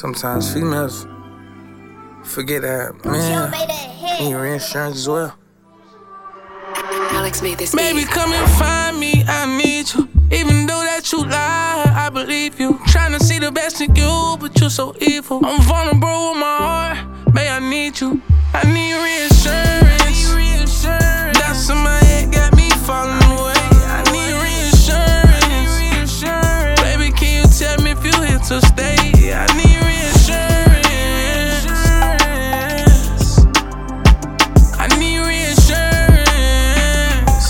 Sometimes females forget that, man, need reinsurance as well. Alex made this Baby, beat. come and find me, I need you. Even though that you lie, I believe you. Tryna see the best in you, but you're so evil. I'm vulnerable with my heart, babe, I need you. I need reinsurance. Doubts in my head got me falling away. I need reinsurance. Baby, can you tell me if you here to stay? I need reinsurance. I need reinsurance.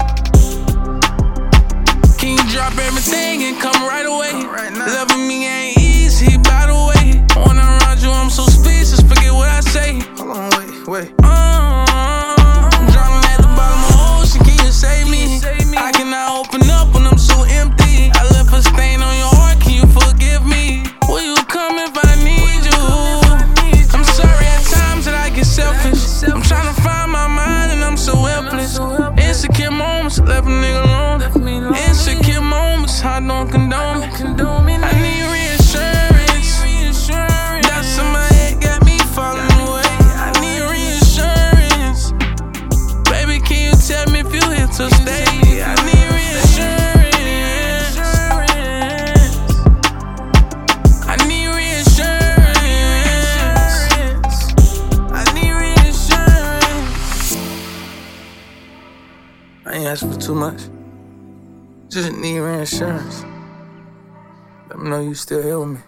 Can you drop everything and come right away? Loving me ain't easy, by the way. When I'm around you, I'm so speechless, forget what I say. Hold on, wait. Drowning at the bottom of the ocean, can you save me? I cannot open up when I'm so empty. I left a stain on your heart, can you forgive me? Will you come if I need you? I'm sorry at times that I get selfish. I'm trying to find my mind and I'm so helpless. Insecure moments, left a nigga alone. Insecure moments, I don't condone it. I need reinsurance. Doubts in my head got me falling away. I need reinsurance. Baby, can you tell me if you here to stay? I need reinsurance. I need reinsurance. I need reinsurance. I ain't asking for too much. Just need reinsurance. Let me know you still here with me.